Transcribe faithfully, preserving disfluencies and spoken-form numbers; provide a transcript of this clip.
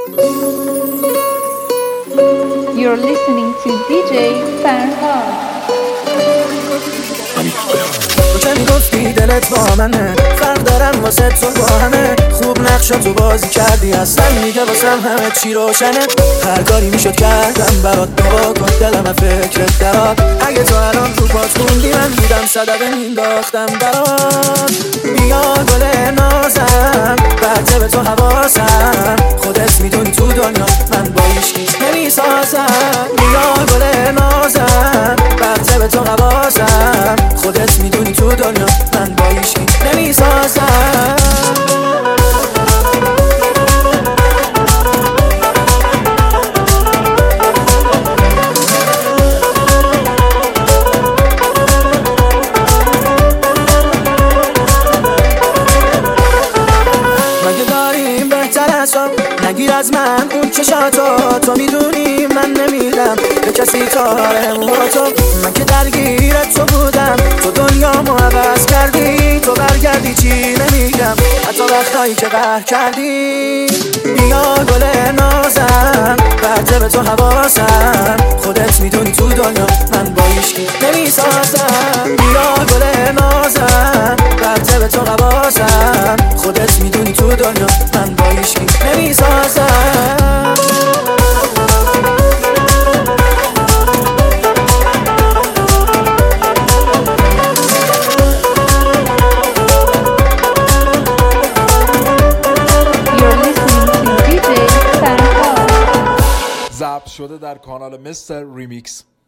You're listening to دی جی فرهاد. تو که میگفتی دلت با منه، فرق دارم واسه تو با همه. خوب نقشا تو بازی کردی، اصلا میگه واسم همه چی روشنه. هر کاری میشد کردم برات، دعا کن دلم فکرت درات. اگه تو الان رو پات خوندی من بودم صدقه مینداختم برات. بیا گل نازم برده به تو حواسم، خودت میدونی تو دنیا من با هیچکی نمیسازم. بیا گل نازم برده به تو حواسم، خودت میدونی تو دنیا من با هیچکی نمیسازم. نگیر از من اون چشاتو، تو میدونی من نمیدم به کسی کار موهاتو. من که درگیرت تو بودم، تو دنیامو عوض کردی. تو برگردی چی نمیگم، حتی وقتایی که قهر کردی. بیا گل نازم برده به تو حواسم، خودت میدونی تو دنیا من با هیچکی نمیسازم. بیا گل نازم برده به تو حواسم، خودت میدونی تو دنیا من با هیچکی نمیسازم. ضبط شده در کانال مستر ریمیکس.